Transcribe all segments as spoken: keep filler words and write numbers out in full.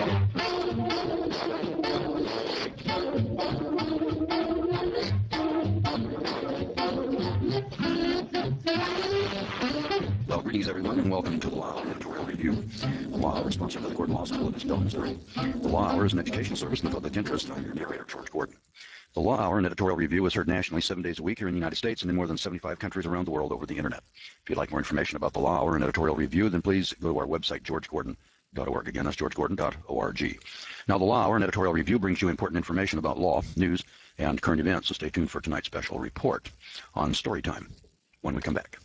Well, greetings, everyone, and welcome to the Law Hour Editorial Review. The Law Hour is sponsored by the Gordon Law School of East Missouri. The Law Hour is an education service in the public interest. I'm your narrator, George Gordon. The Law Hour and Editorial Review is heard nationally seven days a week here in the United States and in more than seventy-five countries around the world over the Internet. If you'd like more information about the Law Hour and Editorial Review, then please go to our website, george gordon dot org. Again, that's george gordon dot org. Now, the Law Hour and Editorial Review brings you important information about law, news, and current events, so stay tuned for tonight's special report on Storytime when we come back.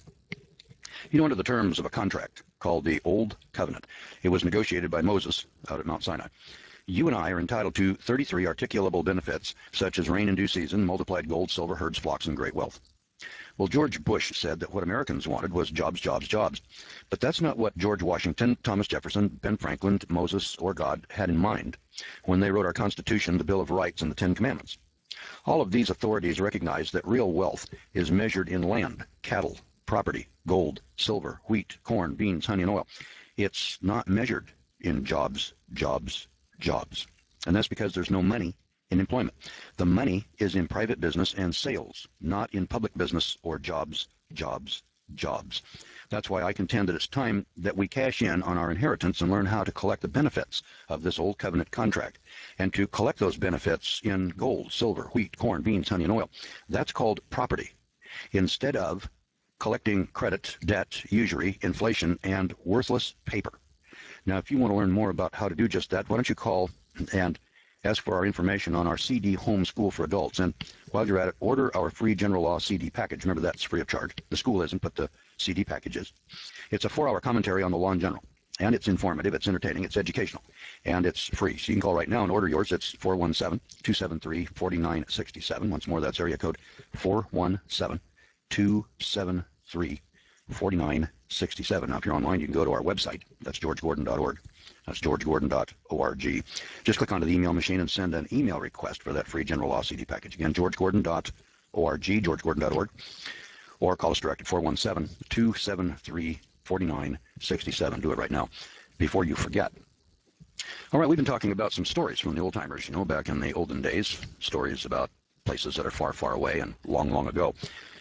You know, under the terms of a contract called the Old Covenant, it was negotiated by Moses out at Mount Sinai. You and I are entitled to thirty-three articulable benefits, such as rain in due season, multiplied gold, silver, herds, flocks, and great wealth. Well, George Bush said that what Americans wanted was jobs, jobs, jobs. But that's not what George Washington, Thomas Jefferson, Ben Franklin, Moses, or God had in mind when they wrote our Constitution, the Bill of Rights, and the Ten Commandments. All of these authorities recognize that real wealth is measured in land, cattle, property, gold, silver, wheat, corn, beans, honey, and oil. It's not measured in jobs, jobs, jobs. And that's because there's no money in employment. The money is in private business and sales, not in public business or jobs, jobs, jobs. That's why I contend that it's time that we cash in on our inheritance and learn how to collect the benefits of this old covenant contract, and to collect those benefits in gold, silver, wheat, corn, beans, honey, and oil. That's called property, instead of collecting credit, debt, usury, inflation, and worthless paper. Now, if you want to learn more about how to do just that, why don't you call and ask for our information on our C D Home School for Adults. And while you're at it, order our free general law C D package. Remember, that's free of charge. The school isn't, but the C D package is. It's a four-hour commentary on the law in general. And it's informative, it's entertaining, it's educational, and it's free. So you can call right now and order yours. It's four one seven, two seven three, four nine six seven. Once more, that's area code four one seven, two seven three, four nine six seven. Now, if you're online, you can go to our website. That's george gordon dot org. That's george gordon dot org. Just click onto the email machine and send an email request for that free general law C D package. Again, george gordon dot org, george gordon dot org, or call us direct at four one seven, two seven three, four nine six seven. Do it right now before you forget. All right, we've been talking about some stories from the old timers, you know, back in the olden days, stories about places that are far, far away and long, long ago.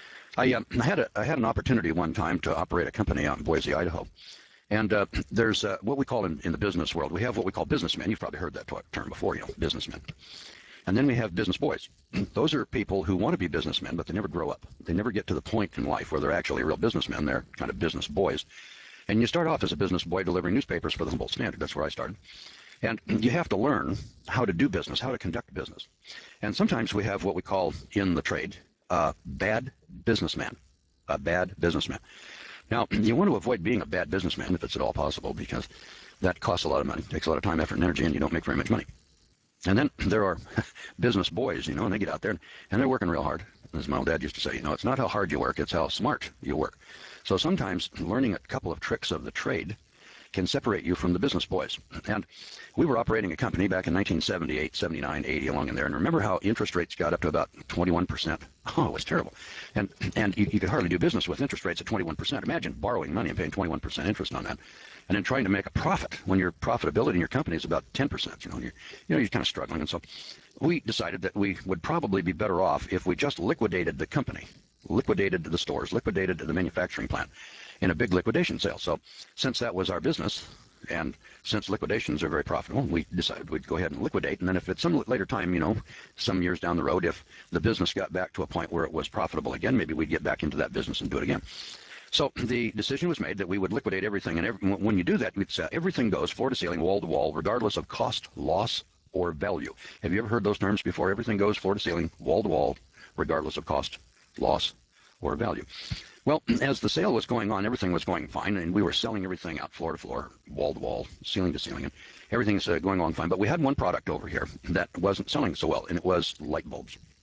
I, uh, I, had a, I had an opportunity one time to operate a company out in Boise, Idaho. And uh, there's uh, what we call in, in the business world, we have what we call businessmen. You've probably heard that term before, you know, businessmen. And then we have business boys. Those are people who want to be businessmen, but they never grow up. They never get to the point in life where they're actually real businessmen. They're kind of business boys. And you start off as a business boy delivering newspapers for the Humboldt Standard. That's where I started. And you have to learn how to do business, how to conduct business. And sometimes we have what we call in the trade a bad businessman, a bad businessman. Now, you want to avoid being a bad businessman if it's at all possible, because that costs a lot of money, takes a lot of time, effort, and energy, and you don't make very much money. And then there are business boys, you know, and they get out there, and they're working real hard. As my old dad used to say, you know, it's not how hard you work, it's how smart you work. So sometimes learning a couple of tricks of the trade can separate you from the business boys. And we were operating a company back in nineteen seventy-eight, seventy-nine, eighty, along in there. And remember how interest rates got up to about twenty-one percent? Oh, it was terrible. And and you, you could hardly do business with interest rates at twenty-one percent. Imagine borrowing money and paying twenty-one percent interest on that, and then trying to make a profit when your profitability in your company is about ten percent. You know, you're, you know, you're kind of struggling. And so we decided that we would probably be better off if we just liquidated the company, liquidated the stores, liquidated the manufacturing plant in a big liquidation sale. So since that was our business, and since liquidations are very profitable, we decided we'd go ahead and liquidate. And then if at some later time, you know, some years down the road, if the business got back to a point where it was profitable again, maybe we'd get back into that business and do it again. So the decision was made that we would liquidate everything. And every, when you do that, we'd say everything goes floor to ceiling, wall to wall, regardless of cost, loss, or value. Have you ever heard those terms before? Everything goes floor to ceiling, wall to wall, regardless of cost, loss, or value. Well, as the sale was going on, everything was going fine, and we were selling everything out floor to floor, wall to wall, ceiling to ceiling, and everything's uh, going along fine. But we had one product over here that wasn't selling so well, and it was light bulbs.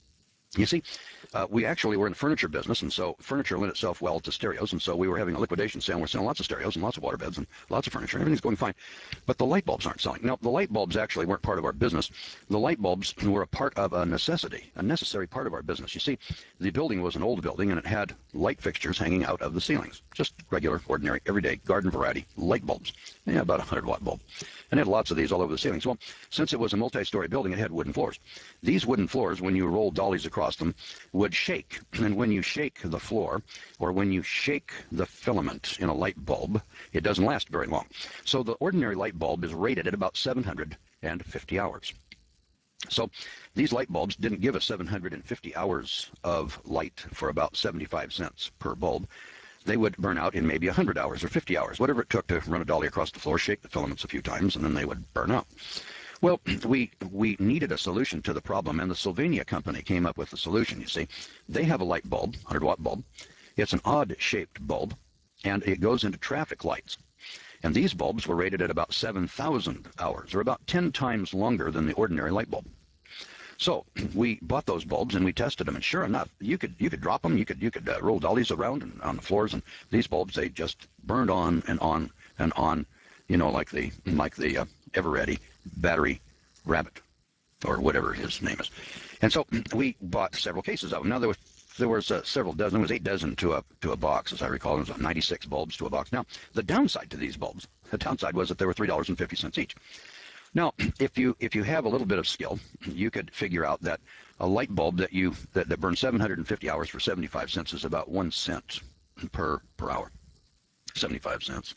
You see, uh, we actually were in the furniture business, and so furniture lent itself well to stereos, and so we were having a liquidation sale. We're selling lots of stereos and lots of water beds and lots of furniture, and everything's going fine. But the light bulbs aren't selling. Now, the light bulbs actually weren't part of our business. The light bulbs were a part of a necessity, a necessary part of our business. You see, the building was an old building, and it had light fixtures hanging out of the ceilings, just regular, ordinary, everyday, garden variety light bulbs. Yeah, about a one hundred watt bulb. And it had lots of these all over the ceilings. Well, since it was a multi-story building, it had wooden floors. These wooden floors, when you rolled dollies across them, would shake. And when you shake the floor, or when you shake the filament in a light bulb, it doesn't last very long. So the ordinary light bulb is rated at about seven hundred fifty hours. So these light bulbs didn't give us seven hundred fifty hours of light for about seventy-five cents per bulb. They would burn out in maybe one hundred hours or fifty hours, whatever it took to run a dolly across the floor, shake the filaments a few times, and then they would burn out. Well, we we needed a solution to the problem, and the Sylvania company came up with the solution. You see, they have a light bulb, one hundred watt bulb. It's an odd-shaped bulb, and it goes into traffic lights. And these bulbs were rated at about seven thousand hours, or about ten times longer than the ordinary light bulb. So we bought those bulbs and we tested them, and sure enough, you could you could drop them, you could you could uh, roll dollies around and on the floors, and these bulbs, they just burned on and on and on, you know, like the like the uh, Ever-Ready battery rabbit, or whatever his name is. And so we bought several cases of them. Now there was there was uh, several dozen, there was eight dozen to a to a box, as I recall. There was ninety-six bulbs to a box. Now the downside to these bulbs, the downside was that they were three dollars and fifty cents each. Now, if you if you have a little bit of skill, you could figure out that a light bulb that you that, that burns seven hundred fifty hours for seventy-five cents is about one cent per per hour. seventy-five cents.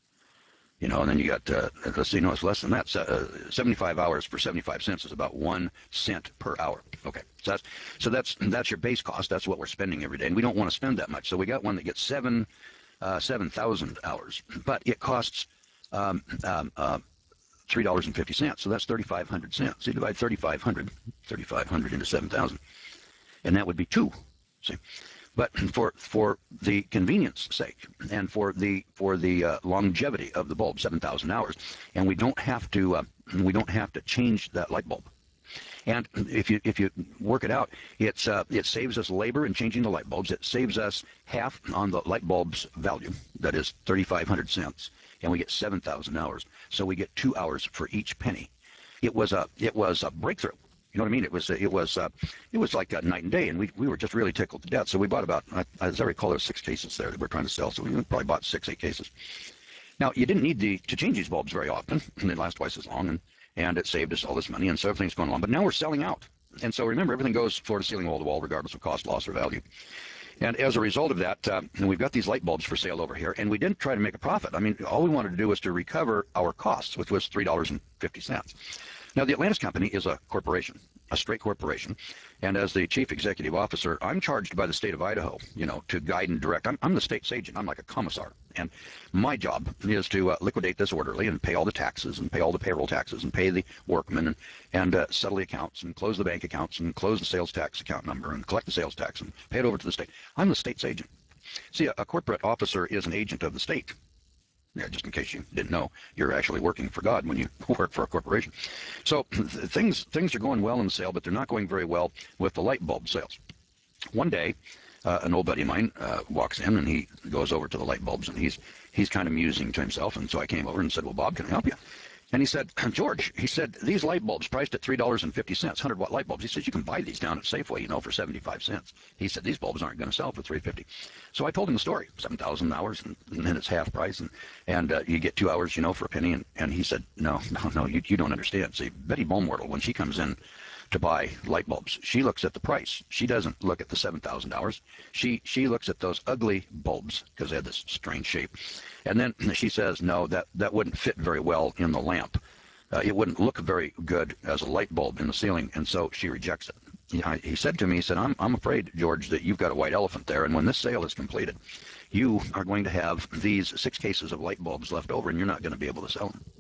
You know, and then you got uh, let's see, no, it's less than that. Uh, seventy-five hours for seventy-five cents is about one cent per hour. Okay, so that's so that's that's your base cost. That's what we're spending every day, and we don't want to spend that much. So we got one that gets seven uh, seven thousand hours, but it costs. Um, um, uh, three dollars and fifty cents, so that's thirty-five hundred cents. So you divide thirty-five hundred, thirty-five hundred into seven thousand, and that would be two. See, but for for the convenience sake and for the for the uh, longevity of the bulb, seven thousand hours, and we don't have to uh, we don't have to change that light bulb. And if you if you work it out, it's uh, it saves us labor in changing the light bulbs. It saves us half on the light bulb's value, that is thirty-five hundred cents, and we get seven thousand hours. So we get two hours for each penny. It was a it was a breakthrough. You know what I mean? It was it was uh, it was like a night and day, and we we were just really tickled to death. So we bought about, as I recall, there were six cases there that we're trying to sell. So we probably bought six eight cases. Now you didn't need the, to change these bulbs very often, and they last twice as long, and and it saved us all this money, and so everything's going along. But now we're selling out, and so remember, everything goes floor to ceiling, wall to wall, regardless of cost, loss, or value. And as a result of that, uh, we've got these light bulbs for sale over here, and we didn't try to make a profit. I mean, all we wanted to do was to recover our costs, which was three dollars and fifty cents. Now, the Atlantis Company is a corporation, a straight corporation, and as the chief executive officer, I'm charged by the state of Idaho, you know, to guide and direct. I'm, I'm the state's agent. I'm like a commissar, and my job is to uh, liquidate this orderly and pay all the taxes and pay all the payroll taxes and pay the workmen and, and uh, settle the accounts and close the bank accounts and close the sales tax account number and collect the sales tax and pay it over to the state. I'm the state's agent. See, a, a corporate officer is an agent of the state. Yeah, just in case you didn't know, you're actually working for God when you work for a corporation. So things things are going well in the sale, but they're not going very well with the light bulb sales. One day, uh, an old buddy of mine uh, walks in, and he goes over to the light bulbs, and he's he's kind of musing to himself. And so I came over and said, "Well, Bob, can I help you?" And he said, "George," he said, "these light bulbs priced at three dollars and fifty cents, one hundred watt light bulbs." He said, "You can buy these down at Safeway, you know, for seventy-five cents." He said, "These bulbs aren't going to sell for three fifty." So I told him the story, seven thousand hours, and, and then it's half price, and, and uh, you get two hours, you know, for a penny. And, and he said, no, no, no, you, you don't understand. See, Betty Baumwertel, when she comes in to buy light bulbs, she looks at the price. She doesn't look at the seven thousand hours. She, she looks at those ugly bulbs because they had this strange shape. And then she says, no, that, that wouldn't fit very well in the lamp. Uh, it wouldn't look very good as a light bulb in the ceiling, and so she rejects it. He, I, he said to me, he said, I'm, I'm afraid, George, that you've got a white elephant there, and when this sale is completed, you are going to have these six cases of light bulbs left over, and you're not going to be able to sell them.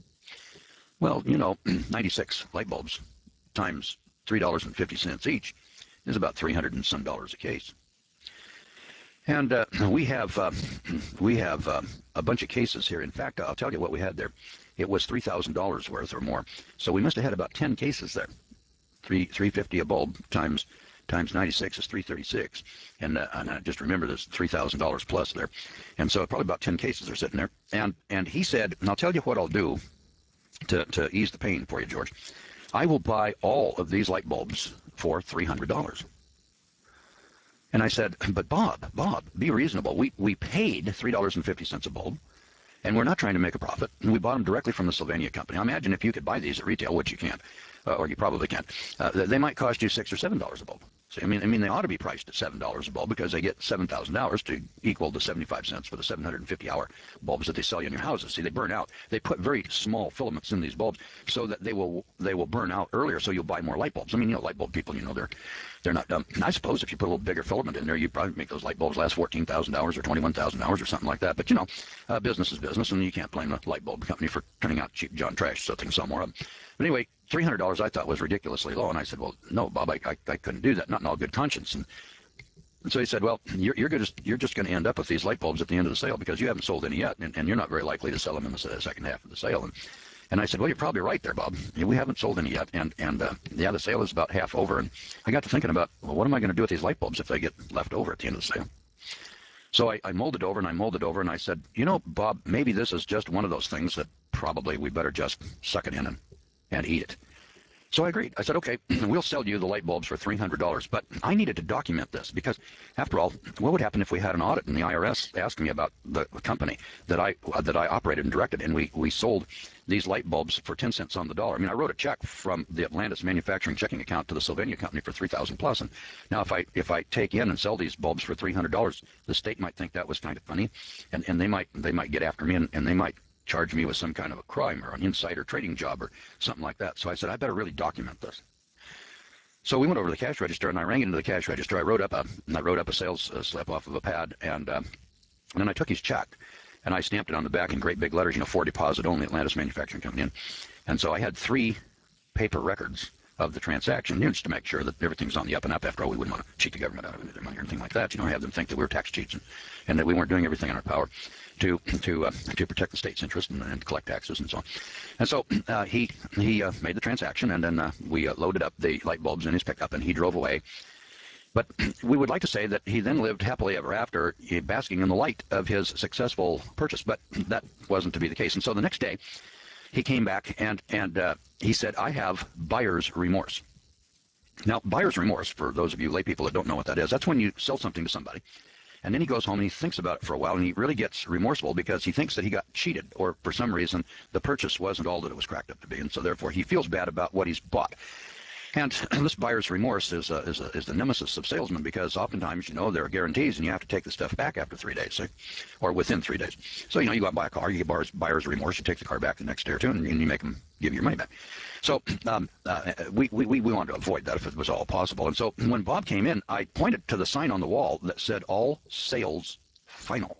Well, you know, ninety-six light bulbs times three dollars and fifty cents each is about three hundred and some dollars a case. And uh, we have uh, we have uh, a bunch of cases here. In fact, I'll tell you what we had there. It was three thousand dollars worth or more. So we must have had about ten cases there. Three three fifty a bulb times times ninety-six is three thirty-six. And, uh, and I just remember there's three thousand dollars plus there. And so probably about ten cases are sitting there. And, and he said, and I'll tell you what I'll do to, to ease the pain for you, George. I will buy all of these light bulbs for three hundred dollars. And I said, but Bob, Bob, be reasonable. We, we paid three dollars and fifty cents a bulb, and we're not trying to make a profit. And we bought them directly from the Sylvania company. Now imagine if you could buy these at retail, which you can't, uh, or you probably can't. Uh, they might cost you six or seven dollars a bulb. So I mean, I mean, they ought to be priced at seven dollars a bulb because they get seven thousand hours to equal the seventy-five cents for the seven hundred fifty hour bulbs that they sell you in your houses. See, they burn out. They put very small filaments in these bulbs so that they will they will burn out earlier. So you'll buy more light bulbs. I mean, you know, light bulb people, you know, they're they're not dumb. And I suppose if you put a little bigger filament in there, you'd probably make those light bulbs last fourteen thousand hours or twenty-one thousand hours or something like that. But you know, uh, business is business, and you can't blame the light bulb company for turning out cheap John trash so they can sell more of them. But anyway, three hundred dollars I thought was ridiculously low, and I said, well, no, Bob, I, I, I couldn't do that, not in all good conscience. And, and so he said, well, you're, you're, gonna, you're just going to end up with these light bulbs at the end of the sale because you haven't sold any yet, and, and you're not very likely to sell them in the second half of the sale. And, and I said, well, you're probably right there, Bob. We haven't sold any yet, and, and uh, yeah, the sale is about half over. And I got to thinking about, well, what am I going to do with these light bulbs if they get left over at the end of the sale? So I, I molded over and I molded over, and I said, you know, Bob, maybe this is just one of those things that probably we better just suck it in and, and eat it. So I agreed. I said, okay, we'll sell you the light bulbs for three hundred dollars, but I needed to document this because, after all, what would happen if we had an audit and the I R S asked me about the company that I uh, that I operated and directed, and we, we sold these light bulbs for ten cents on the dollar? I mean, I wrote a check from the Atlantis manufacturing checking account to the Sylvania company for three thousand dollars plus, and now if I if I take in and sell these bulbs for three hundred dollars, the state might think that was kind of funny, and, and they might they might get after me, and, and they might charge me with some kind of a crime or an insider trading job or something like that. So I said, I better really document this. So we went over to the cash register, and I rang into the cash register. I wrote up a, I wrote up a sales uh, slip off of a pad, and, uh, and then I took his check, and I stamped it on the back in great big letters, you know, for deposit only, Atlantis Manufacturing Company. And, and so I had three paper records of the transaction, you know, just to make sure that everything's on the up and up. After all, we wouldn't want to cheat the government out of their money or anything like that. You know, have them think that we were tax cheats and, and that we weren't doing everything in our power to to uh, to protect the state's interest and, and collect taxes and so on. And so uh, he he uh, made the transaction, and then uh, we uh, loaded up the light bulbs in his pickup, and he drove away. But we would like to say that he then lived happily ever after, basking in the light of his successful purchase. But that wasn't to be the case. And so the next day, he came back and and uh, he said, I have buyer's remorse. Now, buyer's remorse, for those of you lay people that don't know what that is, that's when you sell something to somebody, and then he goes home and he thinks about it for a while, and he really gets remorseful because he thinks that he got cheated, or for some reason the purchase wasn't all that it was cracked up to be, and so therefore he feels bad about what he's bought. And this buyer's remorse is, uh, is, uh, is the nemesis of salesmen, because oftentimes, you know, there are guarantees, and you have to take the stuff back after three days, so, or within three days. So, you know, you go out and buy a car, you get buyer's, buyer's remorse, you take the car back the next day or two, and, and you make them give you your money back. So um, uh, we, we, we wanted to avoid that if it was all possible. And so when Bob came in, I pointed to the sign on the wall that said, all sales final.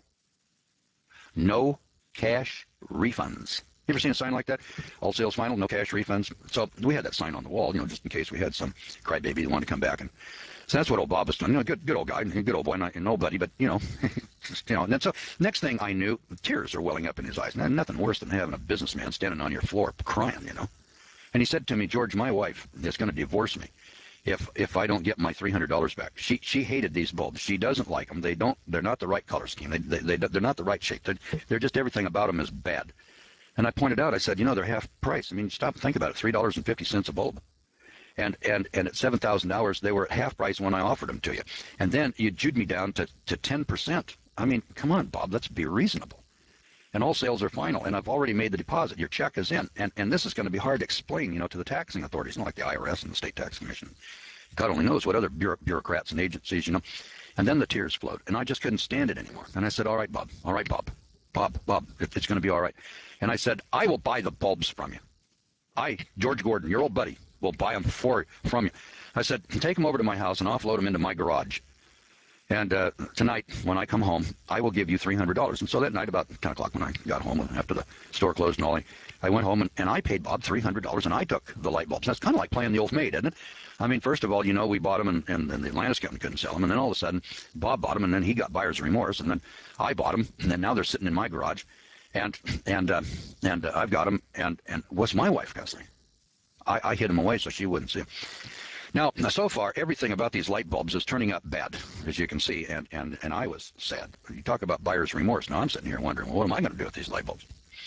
No cash refunds. You ever seen a sign like that? All sales final, no cash refunds. So we had that sign on the wall, you know, just in case we had some crybaby that wanted to come back. And so that's what old Bob was doing. You know, good, good old guy, good old boy, not nobody, but you know, just, you know. And then so next thing I knew, tears are welling up in his eyes. Now, nothing worse than having a businessman standing on your floor crying, you know. And he said to me, George, my wife is going to divorce me if if I don't get my three hundred dollars back. She she hated these bulbs. She doesn't like them. They don't. They're not the right color scheme. They they, they they're not the right shape. They're, they're just everything about them is bad. And I pointed out, I said, you know, they're half price. I mean, stop and think about it. Three dollars and fifty cents a bulb. And and and at seven thousand dollars, they were at half price when I offered them to you. And then you jewed me down to to ten percent. I mean, come on, Bob, let's be reasonable. And all sales are final, and I've already made the deposit. Your check is in, and and this is going to be hard to explain, you know, to the taxing authorities, not like the I R S and the State Tax Commission. God only knows what other bureaucrats and agencies, you know. And then the tears flowed, and I just couldn't stand it anymore. And I said, all right, Bob, all right, Bob, Bob, Bob, it's going to be all right. And I said, I will buy the bulbs from you. I, George Gordon, your old buddy, will buy them for from you. I said, take them over to my house and offload them into my garage. And uh, tonight, when I come home, I will give you three hundred dollars. And so that night, about ten o'clock when I got home, after the store closed and all, I went home and, and I paid Bob three hundred dollars, and I took the light bulbs. That's kind of like playing the old maid, isn't it? I mean, first of all, you know, we bought them, and, and, and the Atlantis company couldn't sell them. And then all of a sudden, Bob bought them, and then he got buyer's remorse. And then I bought them, and then now they're sitting in my garage. And and uh, and uh, I've got them, and, and what's my wife going to say? I, I hid them away so she wouldn't see them. Now, so far, everything about these light bulbs is turning up bad, as you can see, and, and, and I was sad. You talk about buyer's remorse. Now I'm sitting here wondering, well, what am I going to do with these light bulbs?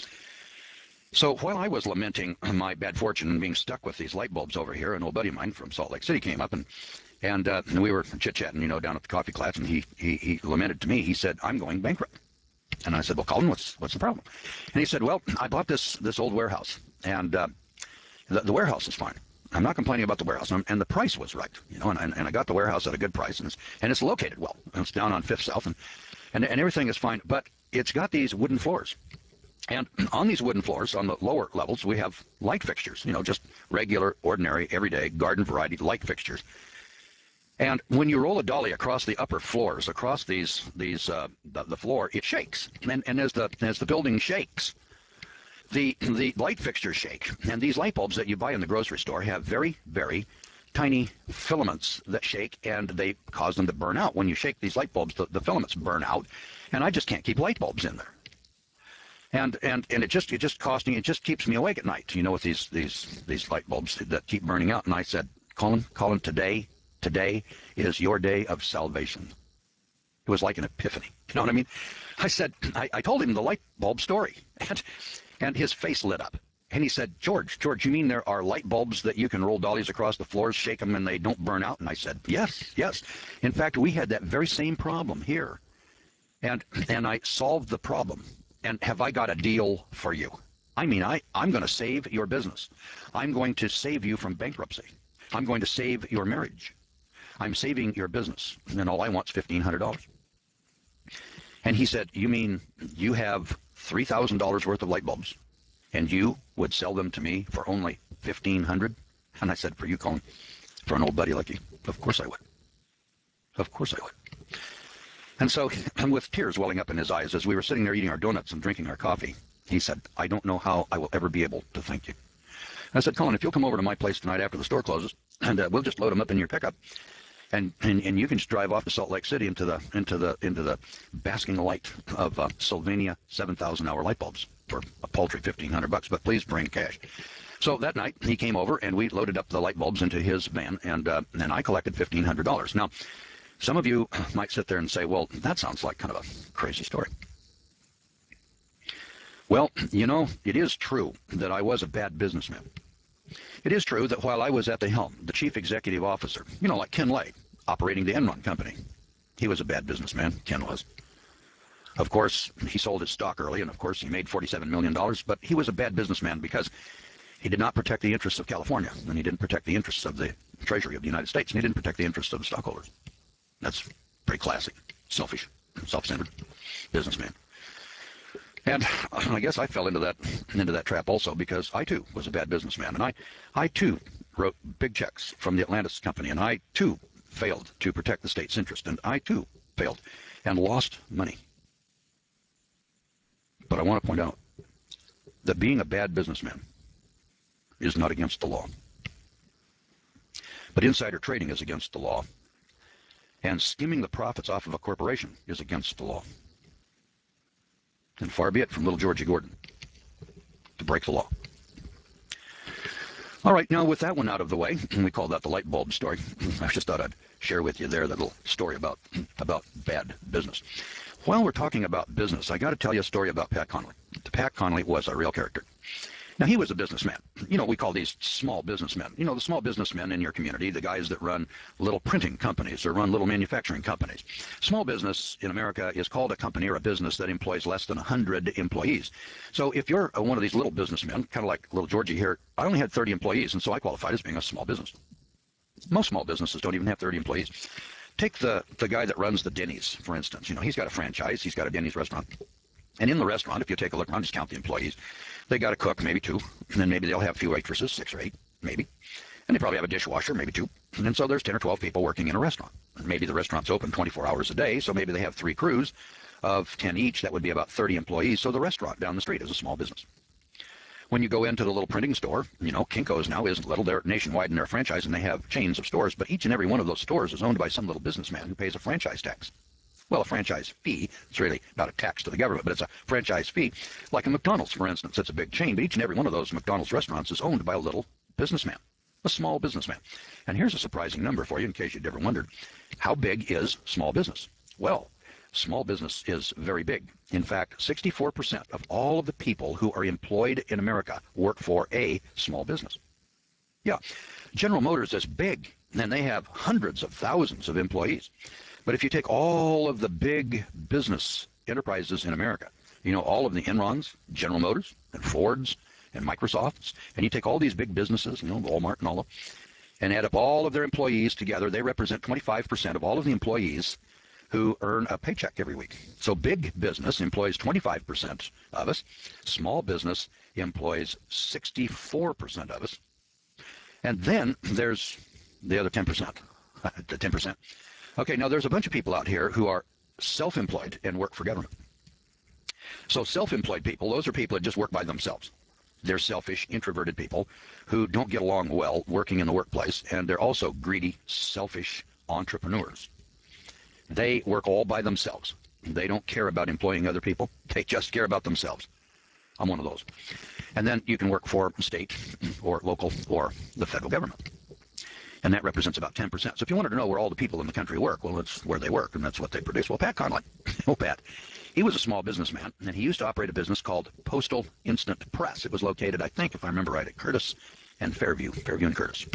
So while I was lamenting my bad fortune and being stuck with these light bulbs over here, an old buddy of mine from Salt Lake City came up, and and, uh, and we were chit-chatting, you know, down at the coffee klats, and he, he, he lamented to me. He said, I'm going bankrupt. And I said, well, Colin, what's, what's the problem? And he said, well, I bought this, this old warehouse, and uh, the, the warehouse is fine. I'm not complaining about the warehouse, and, and the price was right, you know, and, and, and I got the warehouse at a good price, and it's, and it's located well. And it's down on Fifth South, and, and, and everything is fine, but it's got these wooden floors. And on these wooden floors, on the lower levels, we have light fixtures, you know, just regular, ordinary, everyday, garden variety light fixtures. And when you roll a dolly across the upper floors, across these, these uh, the, the floor, it shakes. And, and as the as the building shakes, the the light fixtures shake. And these light bulbs that you buy in the grocery store have very, very tiny filaments that shake, and they cause them to burn out. When you shake these light bulbs, the, the filaments burn out, and I just can't keep light bulbs in there. And and and it just it just costing it just keeps me awake at night, you know, with these these these light bulbs that keep burning out. And I said, Colin, Colin, today. Today is your day of salvation. It was like an epiphany. You know what I mean? I said, I, I told him the light bulb story, and, and his face lit up. And he said, George, George, you mean there are light bulbs that you can roll dollies across the floors, shake them, and they don't burn out? And I said, yes, yes. In fact, we had that very same problem here. And, and I solved the problem. And have I got a deal for you? I mean, I, I'm going to save your business. I'm going to save you from bankruptcy. I'm going to save your marriage. I'm saving your business, and all I want is fifteen hundred dollars. And he said, you mean you have three thousand dollars worth of light bulbs, and you would sell them to me for only fifteen hundred dollars? And I said, for you, Colin, for an old buddy like you, of course I would. Of course I would. And so, and with tears welling up in his eyes, as we were sitting there eating our donuts and drinking our coffee, he said, I don't know how I will ever be able to thank you. And I said, Colin, if you'll come over to my place tonight after the store closes, and uh, we'll just load them up in your pickup, And, and and you can just drive off to Salt Lake City into the into the into the basking light of uh, Sylvania seven thousand hour light bulbs for a paltry fifteen hundred bucks. But please bring cash. So that night he came over and we loaded up the light bulbs into his van, and uh, and I collected fifteen hundred dollars. Now, some of you might sit there and say, well, that sounds like kind of a crazy story. Well, you know, it is true that I was a bad businessman. It is true that while I was at the helm, the chief executive officer, you know, like Ken Lay, operating the Enron company, he was a bad businessman, Ken was. Of course, he sold his stock early, and of course he made forty-seven million dollars, but he was a bad businessman because he did not protect the interests of California, and he didn't protect the interests of the Treasury of the United States, and he didn't protect the interests of the stockholders. That's pretty classic, selfish, self-centered businessman. And I guess I fell into that into that trap also because I too was a bad businessman, and I, I too wrote big checks from the Atlantis company, and I too failed to protect the state's interest, and I too failed and lost money. But I want to point out that being a bad businessman is not against the law. But insider trading is against the law, and skimming the profits off of a corporation is against the law. And far be it from little Georgie Gordon to break the law. All right, now with that one out of the way, we call that the light bulb story. I just thought I'd share with you there that little story about, about bad business. While we're talking about business, I got to tell you a story about Pat Connolly. Pat Connolly was a real character. Now, he was a businessman. You know, we call these small businessmen. You know, the small businessmen in your community, the guys that run little printing companies or run little manufacturing companies. Small business in America is called a company or a business that employs less than one hundred employees. So if you're one of these little businessmen, kind of like little Georgie here, I only had thirty employees, and so I qualified as being a small business. Most small businesses don't even have thirty employees. Take the, the guy that runs the Denny's, for instance. You know, he's got a franchise. He's got a Denny's restaurant. And in the restaurant, if you take a look around, just count the employees. They got a cook, maybe two, and then maybe they'll have a few waitresses, six or eight, maybe. And they probably have a dishwasher, maybe two. And then so there's ten or twelve people working in a restaurant. And maybe the restaurant's open twenty-four hours a day, so maybe they have three crews of ten each. That would be about thirty employees. So the restaurant down the street is a small business. When you go into the little printing store, you know, Kinko's now isn't little. They're nationwide in their franchise, and they have chains of stores. But each and every one of those stores is owned by some little businessman who pays a franchise tax. Well, a franchise fee. It's really not a tax to the government, but it's a franchise fee. Like a McDonald's, for instance, it's a big chain, but each and every one of those McDonald's restaurants is owned by a little businessman. A small businessman. And here's a surprising number for you in case you'd ever wondered. How big is small business? Well, small business is very big. In fact, sixty-four percent of all of the people who are employed in America work for a small business. Yeah, General Motors is big, and they have hundreds of thousands of employees. But if you take all of the big business enterprises in America, you know, all of the Enrons, General Motors, and Fords, and Microsofts, and you take all these big businesses, you know, Walmart and all of them, and add up all of their employees together, they represent twenty-five percent of all of the employees who earn a paycheck every week. So big business employs twenty-five percent of us. Small business employs sixty-four percent of us. And then there's the other ten percent, the ten percent. Okay, now there's a bunch of people out here who are self-employed and work for government. So self-employed people, those are people that just work by themselves. They're selfish, introverted people who don't get along well working in the workplace, and they're also greedy, selfish entrepreneurs. They work all by themselves. They don't care about employing other people. They just care about themselves. I'm one of those. And then you can work for state or local or the federal government. And that represents about ten percent. So if you wanted to know where all the people in the country work, well, it's where they work, and that's what they produce. Well, Pat Connolly, oh, Pat, he was a small businessman, and he used to operate a business called Postal Instant Press. It was located, I think, if I remember right, at Curtis and Fairview, Fairview and Curtis.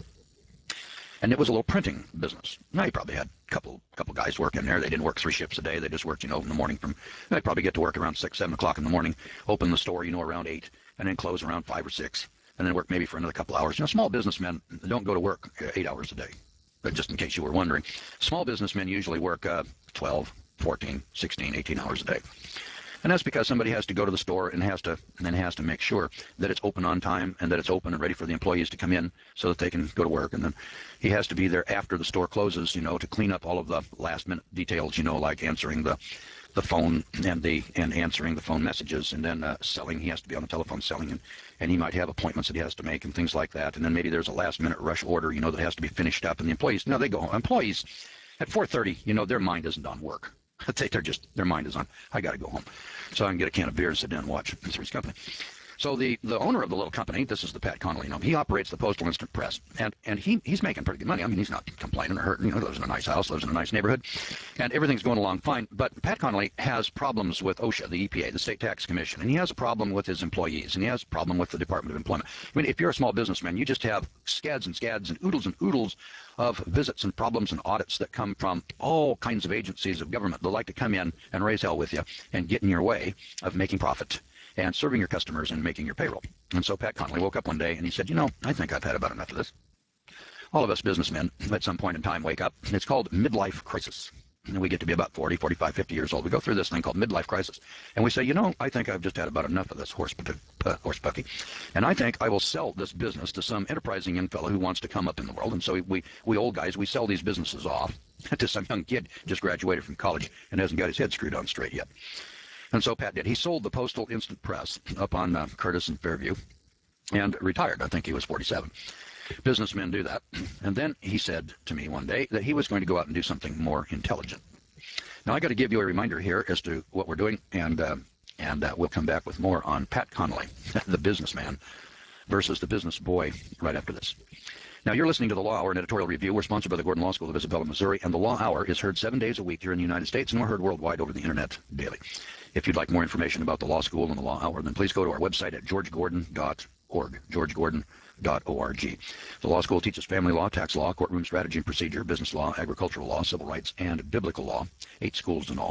And it was a little printing business. Now, he probably had a couple couple guys working there. They didn't work three shifts a day. They just worked, you know, in the morning from, they'd probably get to work around six, seven o'clock in the morning, open the store, you know, around eight, and then close around five or six, and then work maybe for another couple hours. You know, small businessmen don't go to work eight hours a day. But just in case you were wondering, small businessmen usually work uh, twelve, fourteen, sixteen, eighteen hours a day. And that's because somebody has to go to the store and has to and then has to make sure that it's open on time and that it's open and ready for the employees to come in so that they can go to work. And then he has to be there after the store closes, you know, to clean up all of the last minute details, you know, like answering the the phone and the and answering the phone messages, and then uh, selling. He has to be on the telephone selling, and, and he might have appointments that he has to make and things like that. And then maybe there's a last minute rush order, you know, that has to be finished up. And the employees, no, they go home. Employees at four thirty, you know, their mind isn't on work. They're just, their mind is on, I got to go home so I can get a can of beer and sit down and watch Three's Company. So the, the owner of the little company, this is the Pat Connolly, you know, he operates the Postal Instant Press, and, and he he's making pretty good money. I mean, he's not complaining or hurting. You know, lives in a nice house, lives in a nice neighborhood, and everything's going along fine. But Pat Connolly has problems with OSHA, the E P A, the State Tax Commission, and he has a problem with his employees, and he has a problem with the Department of Employment. I mean, if you're a small businessman, you just have scads and scads and oodles and oodles of visits and problems and audits that come from all kinds of agencies of government that like to come in and raise hell with you and get in your way of making profit and serving your customers and making your payroll. And so Pat Connolly woke up one day and he said, you know, I think I've had about enough of this. All of us businessmen at some point in time wake up. It's called midlife crisis. And we get to be about forty, forty-five, fifty years old. We go through this thing called midlife crisis. And we say, you know, I think I've just had about enough of this horse, uh, horse pucky. And I think I will sell this business to some enterprising young fellow who wants to come up in the world. And so we, we, we old guys, we sell these businesses off to some young kid just graduated from college and hasn't got his head screwed on straight yet. And so Pat did. He sold the Postal Instant Press up on uh, Curtis and Fairview and retired. I think he was forty-seven. Businessmen do that. And then he said to me one day that he was going to go out and do something more intelligent. Now, I got to give you a reminder here as to what we're doing, and uh, and uh, we'll come back with more on Pat Connolly, the businessman, versus the business boy right after this. Now, you're listening to the Law Hour, an editorial review. We're sponsored by the Gordon Law School of Isabella, Missouri, and the Law Hour is heard seven days a week here in the United States, and we're heard worldwide over the Internet daily. If you'd like more information about the Law School and the Law Hour, then please go to our website at george gordon dot org, george gordon dot org. The Law School teaches family law, tax law, courtroom strategy and procedure, business law, agricultural law, civil rights, and biblical law, eight schools in all.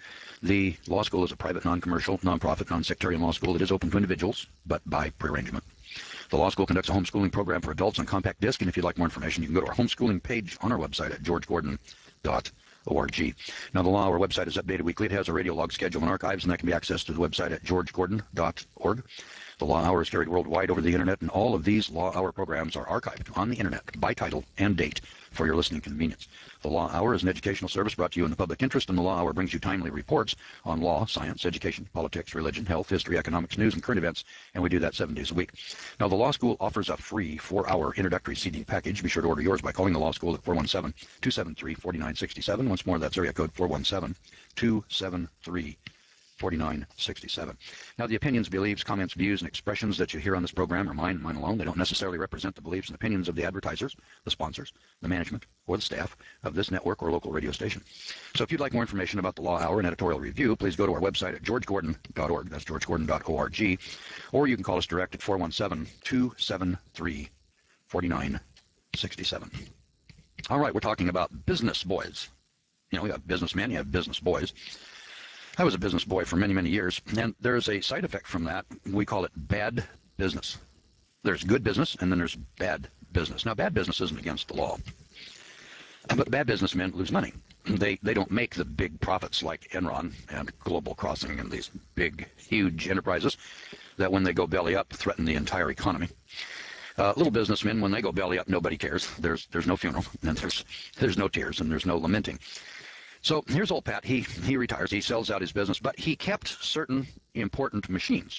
The Law School is a private, non-commercial, non-profit, non-sectarian law school that is open to individuals, but by prearrangement. The Law School conducts a homeschooling program for adults on compact disc, and if you'd like more information, you can go to our homeschooling page on our website at george gordon dot org. Now, the Law Hour website is updated weekly. It has a radio log schedule and archives, and that can be accessed through the website at george gordon dot org. The Law Hour is carried worldwide over the Internet, and all of these Law Hour programs are archived on the Internet by title and date for your listening convenience. The Law Hour is an educational service brought to you in the public interest, and the Law Hour brings you timely reports on law, science, education, politics, religion, health, history, economics, news, and current events, and we do that seven days a week. Now, the Law School offers a free four-hour introductory C D package. Be sure to order yours by calling the Law School at four one seven, two seven three, four nine six seven. Once more, that's area code four one seven, two seven three, forty-nine sixty-seven. Now, the opinions, beliefs, comments, views, and expressions that you hear on this program are mine, mine alone. They don't necessarily represent the beliefs and opinions of the advertisers, the sponsors, the management, or the staff of this network or local radio station. So if you'd like more information about the Law Hour and editorial review, please go to our website at george gordon dot org. That's george gordon dot org. Or you can call us direct at four one seven, two seven three, four nine six seven. All right, we're talking about business boys. You know, we have businessmen, you have business boys. I was a business boy for many, many years, and there's a side effect from that. We call it bad business. There's good business, and then there's bad business. Now, bad business isn't against the law, but bad businessmen lose money. They they don't make the big profits like Enron and Global Crossing and these big, huge enterprises that when they go belly up threaten the entire economy. Uh, little businessmen, when they go belly up, nobody cares. There's there's no funeral, and there's there's no tears, and there's no lamenting. So here's old Pat. He he retires. He sells out his business, but he kept certain important machines.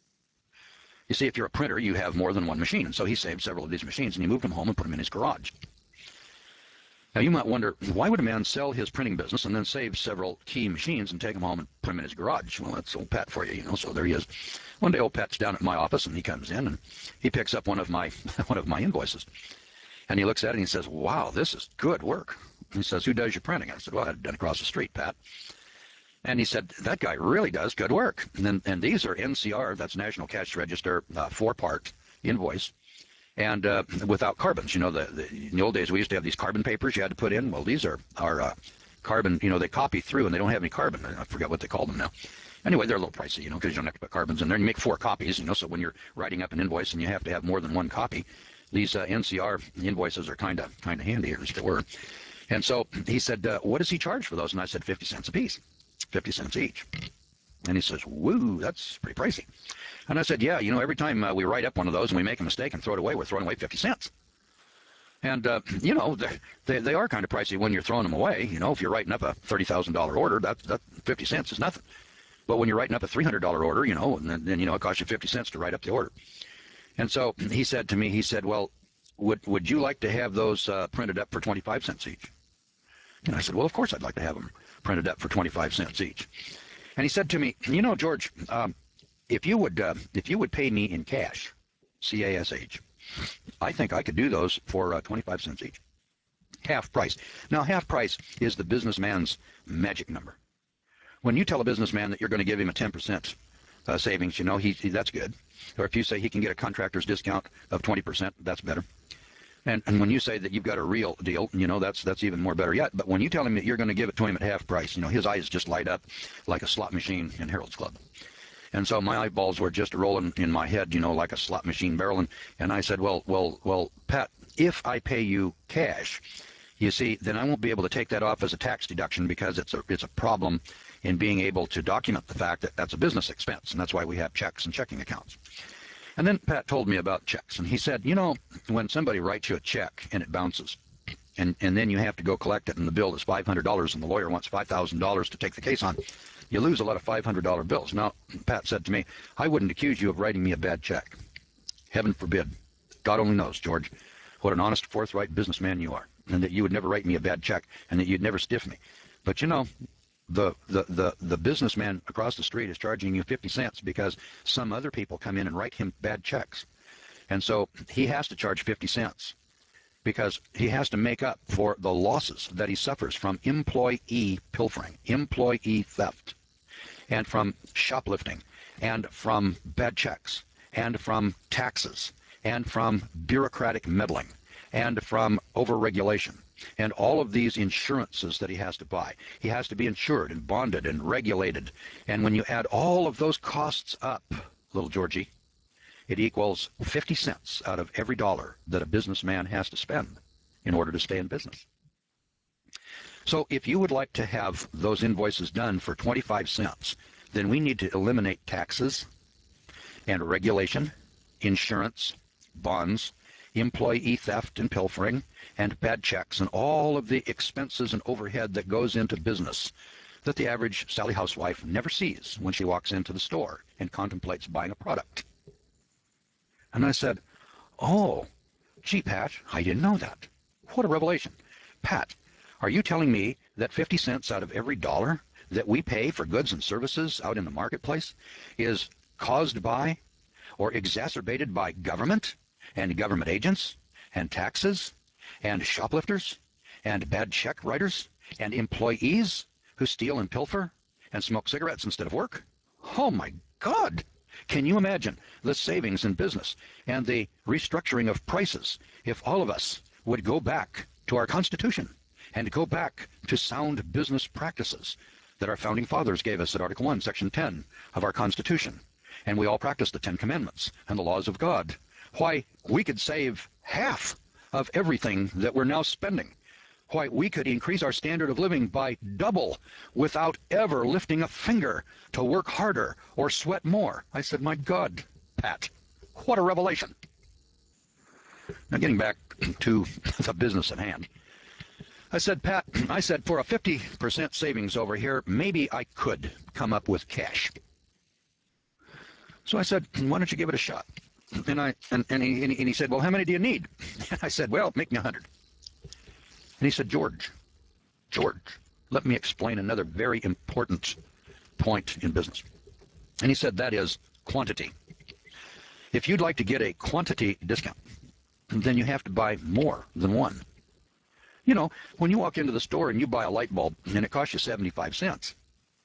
You see, if you're a printer, you have more than one machine. So he saved several of these machines, and he moved them home and put them in his garage. Now, you might wonder, why would a man sell his printing business and then save several key machines and take them home and put them in his garage? Well, that's old Pat for you, you know. So there he is. One day, old Pat's down at my office, and he comes in, and he picks up one of my one of my invoices. And he looks at it, and he says, wow, this is good work. He says, who does your printing? I said, well, I've done across the street, Pat. And he said, that guy really does good work. And, then, and these are N C R, that's National Cash Register, uh, four-part invoice. And uh, without carbons, you know, the, the, in the old days we used to have these carbon papers you had to put in. Well, these are, are uh, carbon, you know, they copy through and they don't have any carbon. I forget what they call them now. Anyway, they're a little pricey, you know, because you don't have to put carbons in there. And you make four copies, you know, so when you're writing up an invoice and you have to have more than one copy, these uh, N C R invoices are kind of kind of handy, or at least they were. And so he said, uh, what does he charge for those? And I said, fifty cents a piece, fifty cents each. And he says, woo, that's pretty pricey. And I said, yeah, you know, every time uh, we write up one of those and we make a mistake and throw it away, we're throwing away fifty cents. And, uh, you know, they, they are kind of pricey when you're throwing them away. You know, if you're writing up a thirty thousand dollar order, that, that fifty cents is nothing. But when you're writing up a three hundred dollar order, you know, and then, then, you know, it costs you fifty cents to write up the order. And so he said to me, he said, well, would, would you like to have those uh, printed up for twenty-five cents each? And I said, well, of course I'd like to have them printed up for twenty-five cents each. And he said to me, you know, George, um, if you would uh, if you would pay me in cash, C A S H, I think I could do those for uh, twenty-five cents each. Half price. Now, half price is the businessman's magic number. When you tell a businessman that you're going to give him a ten percent uh, savings, you know, he, he that's good. Or if you say he can get a contractor's discount of twenty percent, that's better. And, and when you say that you've got a real deal, you know, that's that's even more better yet. But when you tell him that you're going to give it to him at half price, you know, his eyes just light up like a slot machine in Harold's Club. And so my eyeballs were just rolling in my head, you know, like a slot machine barreling. And I said, well, well, well, Pat, if I pay you cash, you see, then I won't be able to take that off as a tax deduction because it's a it's a problem in being able to document the fact that that's a business expense. And that's why we have checks and checking accounts. And then Pat told me about checks, and he said, you know, when somebody writes you a check and it bounces, and, and then you have to go collect it, and the bill is five hundred dollars, and the lawyer wants five thousand dollars to take the case on, you lose a lot of five hundred dollar bills. Now, Pat said to me, I wouldn't accuse you of writing me a bad check. Heaven forbid. God only knows, George, what an honest, forthright businessman you are, and that you would never write me a bad check, and that you'd never stiff me. But, you know, The, the, the, the businessman across the street is charging you fifty cents because some other people come in and write him bad checks. And so he has to charge fifty cents because he has to make up for the losses that he suffers from employee pilfering, employee theft, and from shoplifting, and from bad checks, and from taxes, and from bureaucratic meddling, and from overregulation. And all of these insurances that he has to buy. He has to be insured and bonded and regulated. And when you add all of those costs up, little Georgie, it equals fifty cents out of every dollar that a businessman has to spend in order to stay in business. So if you would like to have those invoices done for twenty-five cents, then we need to eliminate taxes and regulation, insurance, bonds, employee theft and pilfering, and bad checks, and all of the expenses and overhead that goes into business that the average Sally housewife never sees when she walks into the store and contemplates buying a product. And I said, oh, gee, Pat, I didn't know that. What a revelation. Pat, are you telling me that fifty cents out of every dollar that we pay for goods and services out in the marketplace is caused by or exacerbated by government and government agents and taxes and shoplifters and bad check writers and employees who steal and pilfer and smoke cigarettes instead of work? Oh my God! Can you imagine the savings in business and the restructuring of prices if all of us would go back to our Constitution and go back to sound business practices that our founding fathers gave us at Article one, Section ten of our Constitution, and we all practice the Ten Commandments and the laws of God? Why, we could save half of everything that we're now spending. Why, we could increase our standard of living by double without ever lifting a finger to work harder or sweat more. I said, my God, Pat, what a revelation. Now, getting back to the business at hand, I said, Pat, I said, for a fifty percent savings over here, maybe I could come up with cash. So I said, why don't you give it a shot? And I and, and, he, and he said, well, how many do you need? And I said, well, make me a hundred. And he said, George, George, let me explain another very important point in business. And he said, that is quantity. If you'd like to get a quantity discount, then you have to buy more than one. You know, when you walk into the store and you buy a light bulb and it costs you seventy-five cents,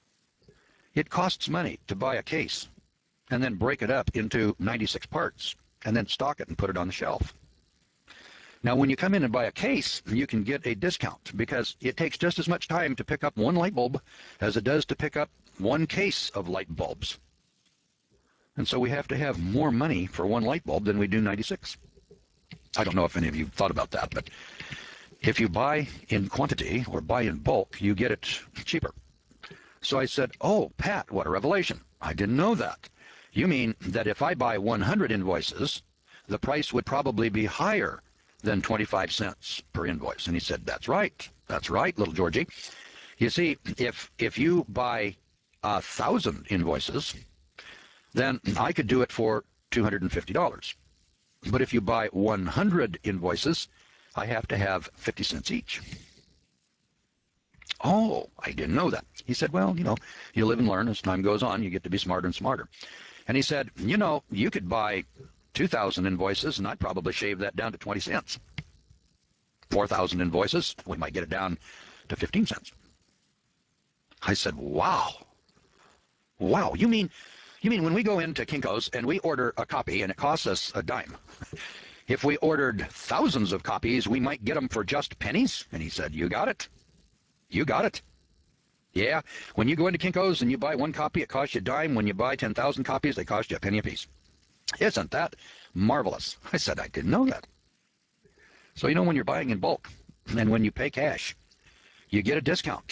it costs money to buy a case and then break it up into ninety-six parts and then stock it and put it on the shelf. Now, when you come in and buy a case, you can get a discount because it takes just as much time to pick up one light bulb as it does to pick up one case of light bulbs. And so we have to have more money for one light bulb than we do ninety-six. I don't know if any of you thought about that, but if you buy in quantity or buy in bulk, you get it cheaper. So I said, oh, Pat, what a revelation. I didn't know that. You mean that if I buy one hundred invoices, the price would probably be higher than twenty-five cents per invoice? And he said, that's right. That's right, little Georgie. You see, if, if you buy a thousand invoices, then I could do it for two hundred fifty dollars. But if you buy one hundred invoices, I have to have fifty cents each. Oh, I didn't know that. He said, well, you know, you live and learn. As time goes on, you get to be smarter and smarter. And he said, you know, you could buy two thousand invoices, and I'd probably shave that down to twenty cents. four thousand invoices, we might get it down to fifteen cents. I said, wow. Wow, you mean, you mean when we go into Kinko's and we order a copy and it costs us a dime, if we ordered thousands of copies, we might get them for just pennies? And he said, you got it. You got it. Yeah, when you go into Kinko's and you buy one copy, it costs you a dime. When you buy ten thousand copies, they cost you a penny apiece. Isn't that marvelous? I said, I didn't know that. So, you know, when you're buying in bulk and when you pay cash, you get a discount.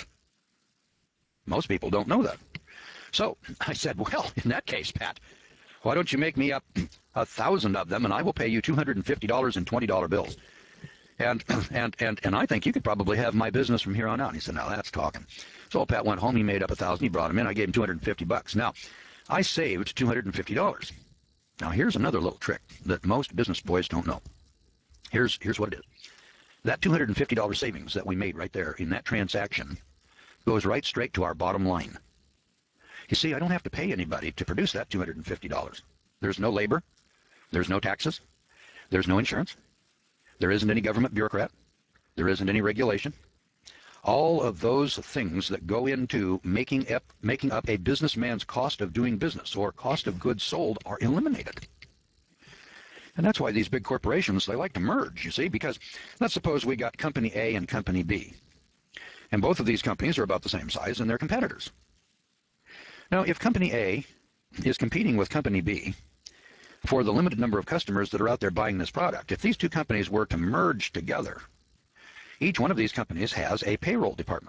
Most people don't know that. So I said, well, in that case, Pat, why don't you make me up a thousand of them and I will pay you two hundred fifty dollars in twenty dollar bills. And, and, and, and I think you could probably have my business from here on out. And he said, now that's talking. So Pat went home, he made up a thousand, he brought them in, I gave him two hundred fifty bucks. Now, I saved two hundred fifty dollars. Now, here's another little trick that most business boys don't know. Here's, here's what it is. That two hundred fifty dollar savings that we made right there in that transaction goes right straight to our bottom line. You see, I don't have to pay anybody to produce that two hundred fifty dollars. There's no labor. There's no taxes. There's no insurance. There isn't any government bureaucrat. There isn't any regulation. All of those things that go into making up, making up a businessman's cost of doing business or cost of goods sold are eliminated. And that's why these big corporations, they like to merge, you see, because let's suppose we got Company A and Company B. And both of these companies are about the same size and they're competitors. Now, if Company A is competing with Company B for the limited number of customers that are out there buying this product, if these two companies were to merge together, each one of these companies has a payroll department.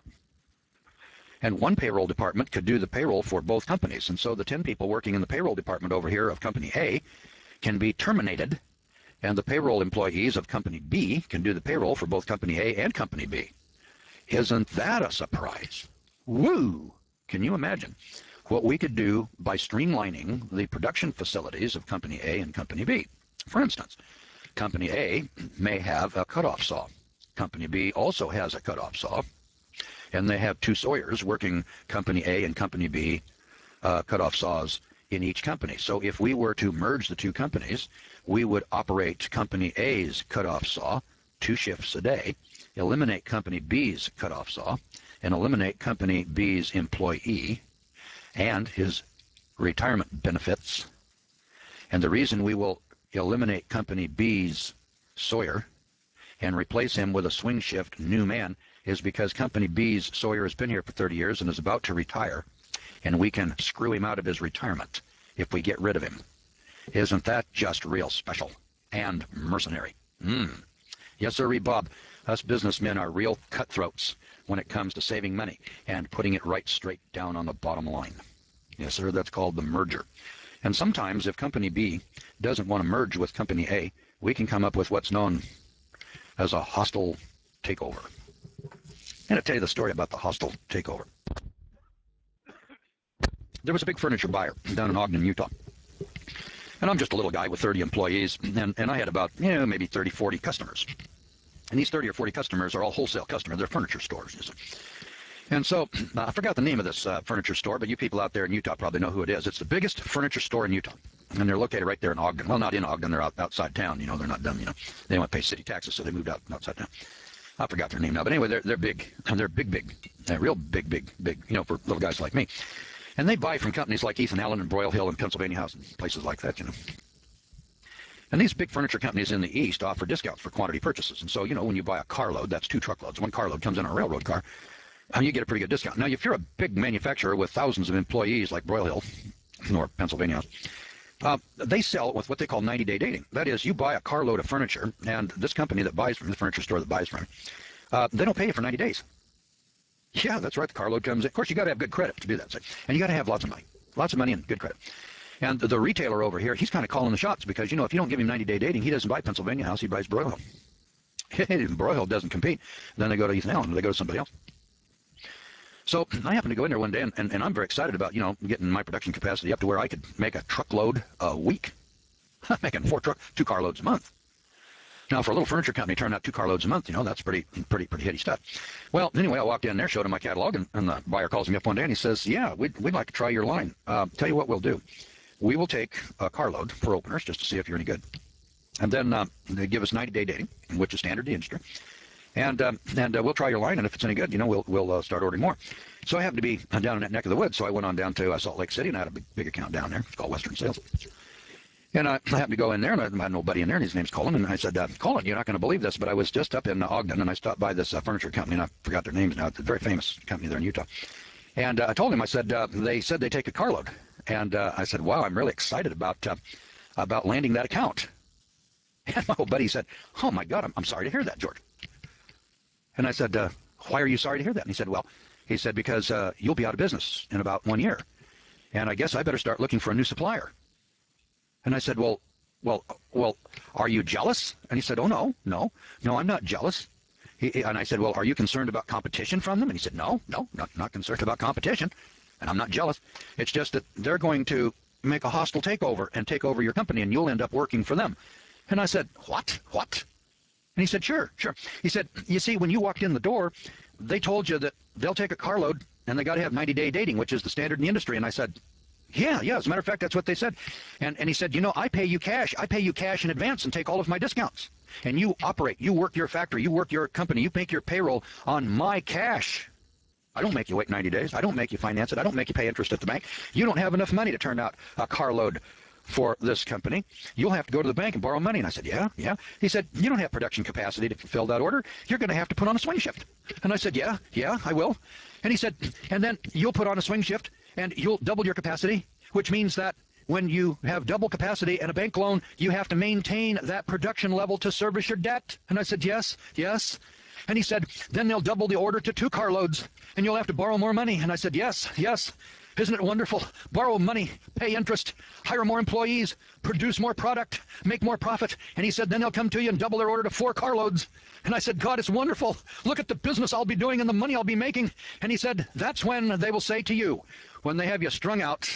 And one payroll department could do the payroll for both companies. And so the ten people working in the payroll department over here of Company A can be terminated, and the payroll employees of Company B can do the payroll for both Company A and Company B. Isn't that a surprise? Woo! Can you imagine what we could do by streamlining the production facilities of Company A and Company B? For instance, Company A may have a cutoff saw. Company B also has a cutoff saw. and they have two sawyers working Company A and Company B uh, cutoff saws in each company. So if we were to merge the two companies, we would operate Company A's cutoff saw two shifts a day, eliminate Company B's cutoff saw, and eliminate Company B's employee and his retirement benefits. And the reason we will eliminate Company B's sawyer and replace him with a swing shift new man is because Company B's sawyer has been here for thirty years and is about to retire, and we can screw him out of his retirement if we get rid of him. Isn't that just real special and mercenary? Mm. Yes, sir, Bob. Us businessmen are real cutthroats when it comes to saving money and putting it right straight down on the bottom line. Yes, sir, that's called the merger. And sometimes if Company B doesn't want to merge with Company A, we can come up with what's known as a hostile takeover. I'm going to tell you the story about the hostile takeover. There was a big furniture buyer down in Ogden, Utah. And I'm just a little guy with thirty employees, and, and I had about, you know, maybe thirty, forty customers. And these thirty or forty customers are all wholesale customers. They're furniture stores. You see. And so uh, I forgot the name of this uh, furniture store, but you people out there in Utah probably know who it is. It's the biggest furniture store in Utah. And they're located right there in Ogden. Well, not in Ogden. They're out, outside town. You know, they're not dumb, you know. They don't want to pay city taxes, so they moved out outside town. I forgot their name now. But anyway, they're, they're big. They're big, big. They're real big, big, big, you know, for little guys like me. And they buy from companies like Ethan Allen and Broyles Hill and Pennsylvania House and places like that, you know. And these big furniture companies in the East offer discounts for quantity purchases. And so, you know, when you buy a carload, that's two truckloads. One carload comes in a railroad car, and you get a pretty good discount. Now, if you're a big manufacturer with thousands of employees like Broyles Hill or Pennsylvania House, uh, they sell with what they call ninety-day dating. That is, you buy a carload of furniture, and this company that buys from the furniture store that buys from you, uh, they don't pay you for ninety days. Yeah, that's right. The carload comes in. Of course, you got to have good credit to do that. And you got to have lots of money. Lots of money and good credit. And the, the retailer over here, he's kind of calling the shots because, you know, if you don't give him ninety-day dating, he doesn't buy Pennsylvania House. He buys Broyles Hill. Broyles Hill doesn't compete. Then they go to Ethan Allen, or they go to somebody else. So I happened to go in there one day, and, and, and I'm very excited about, you know, getting my production capacity up to where I could make a truckload a week. I'm making four truck, two carloads a month. Now, for a little furniture company, turning out two carloads a month, you know, that's pretty, pretty, pretty heady stuff. Well, anyway, I walked in there, showed him my catalog, and, and the buyer calls me up one day, and he says, yeah, we'd, we'd like to try your line. Uh, tell you what we'll do. We will take a carload for openers just to see if you're any good. And then uh, they give us ninety-day dating, which is standard in the industry. And um, and uh, we'll try your line, and if it's any good, you know, we'll we'll uh, start ordering more. So I happened to be down in that neck of the woods, so I went on down to uh, Salt Lake City, and I had a big, big account down there. It's called Western Sales. And I, I happened to go in there, and I had nobody in there, and his name's Colin. And I said, uh, Colin, you're not going to believe this, but I was just up in uh, Ogden, and I stopped by this uh, furniture company, and I forgot their names now. It's a very famous company there in Utah. And uh, I told him, I said, uh, they said they take a carload. And uh, I said, wow, I'm really excited about uh, about landing that account. And my old buddy said, oh, my God, I'm, I'm sorry to hear that, George. And I said, uh, why are you sorry to hear that? And he said, well, he said, because uh, you'll be out of business in about one year. And I guess I better start looking for a new supplier. And I said, well, well, well, are you jealous? And he said, oh, no, no, no, I'm not jealous. He, and I said, well, are you concerned about competition from them? And he said, no, no, not, not concerned about competition. And I'm not jealous. It's just that they're going to make a hostile takeover and take over your company, and you'll end up working for them. And I said, what? What? And he said, sure, sure. He said, you see, when you walked in the door, they told you that they'll take a carload, and they got to have ninety-day dating, which is the standard in the industry. And I said, yeah, yeah, as a matter of fact, that's what they said. And, and he said, you know, I pay you cash. I pay you cash in advance and take all of my discounts. And you operate, you work your factory, you work your company, you make your payroll on my cash. I don't make you wait ninety days. I don't make you finance it. I don't make you pay interest at the bank. You don't have enough money to turn out a carload for this company. You'll have to go to the bank and borrow money. And I said, yeah, yeah. He said, you don't have production capacity to fulfill that order. You're going to have to put on a swing shift. And I said, yeah, yeah, I will. And he said, and then you'll put on a swing shift and you'll double your capacity, which means that when you have double capacity and a bank loan, you have to maintain that production level to service your debt. And I said, yes, yes. And he said, then they'll double the order to two carloads, and you'll have to borrow more money. And I said, yes, yes. Isn't it wonderful? Borrow money, pay interest, hire more employees, produce more product, make more profit. And he said, then they'll come to you and double their order to four carloads. And I said, God, it's wonderful. Look at the business I'll be doing and the money I'll be making. And he said, that's when they will say to you, when they have you strung out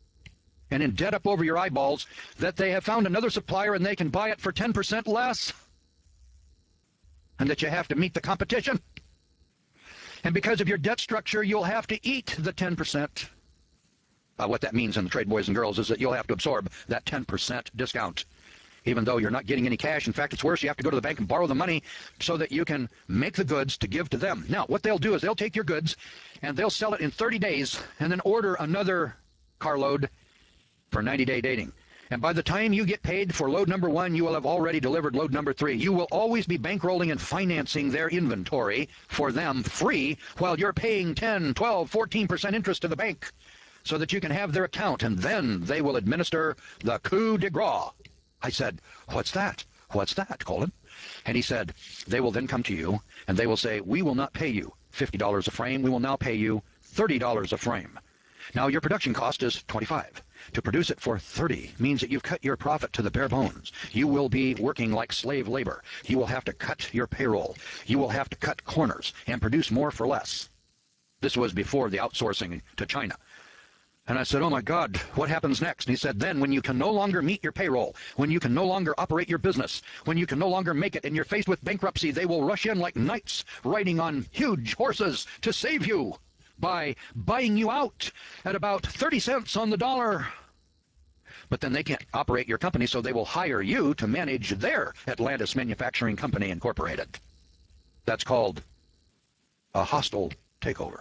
and in debt up over your eyeballs, that they have found another supplier and they can buy it for ten percent less. And that you have to meet the competition. And because of your debt structure, you'll have to eat the ten percent. Uh, what that means in the trade, boys and girls, is that you'll have to absorb that ten percent discount, even though you're not getting any cash. In fact, it's worse. You have to go to the bank and borrow the money so that you can make the goods to give to them. Now, what they'll do is they'll take your goods and they'll sell it in thirty days and then order another carload for ninety-day dating. And by the time you get paid for load number one, you will have already delivered load number three. You will always be bankrolling and financing their inventory for them free while you're paying ten, twelve, fourteen percent interest to the bank so that you can have their account, and then they will administer the coup de grace. I said, what's that? What's that, Colin? And he said, they will then come to you and they will say, we will not pay you fifty dollars a frame. We will now pay you thirty dollars a frame. Now, your production cost is twenty-five dollars. To produce it for thirty dollars means that you've cut your profit to the bare bones. You will be working like slave labor. You will have to cut your payroll. You will have to cut corners and produce more for less. This was before the outsourcing to China. And I said, oh my God, what happens next? And he said, then when you can no longer meet your payroll, when you can no longer operate your business, when you can no longer make it and you're faced with bankruptcy, they will rush in like knights riding on huge horses to save you by buying you out at about thirty cents on the dollar. But then they can't operate your company, so they will hire you to manage their Atlantis Manufacturing Company Incorporated. That's called a hostile takeover.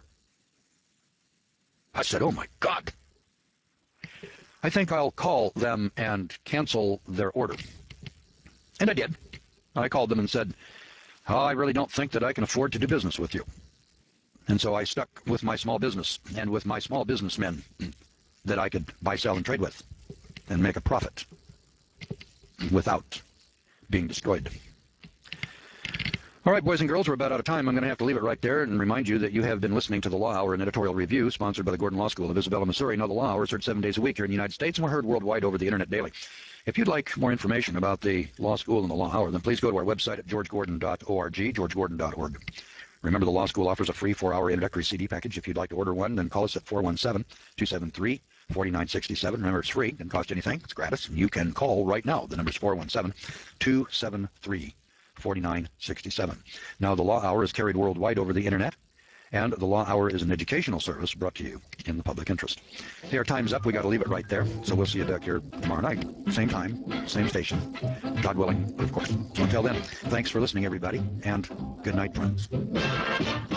I said, oh my God. I think I'll call them and cancel their order. And I did. I called them and said, oh, I really don't think that I can afford to do business with you. And so I stuck with my small business and with my small businessmen that I could buy, sell, and trade with and make a profit without being destroyed. All right, boys and girls, we're about out of time. I'm going to have to leave it right there and remind you that you have been listening to The Law Hour, an editorial review sponsored by the Gordon Law School of Isabella, Missouri. Now, The Law Hour is heard seven days a week here in the United States, and we're heard worldwide over the Internet daily. If you'd like more information about the Law School and The Law Hour, then please go to our website at george gordon dot org, george gordon dot org. Remember, the Law School offers a free four-hour introductory C D package. If you'd like to order one, then call us at four one seven, two seven three, four nine six seven. Remember, it's free. It doesn't cost anything. It's gratis. And you can call right now. The number is four one seven, two seven three, four nine six seven. Now, the Law Hour is carried worldwide over the Internet, and the Law Hour is an educational service brought to you in the public interest. Hey, our time's up. We got to leave it right there. So we'll see you back here tomorrow night. Same time, same station. God willing, of course. So until then, thanks for listening, everybody, and good night, friends.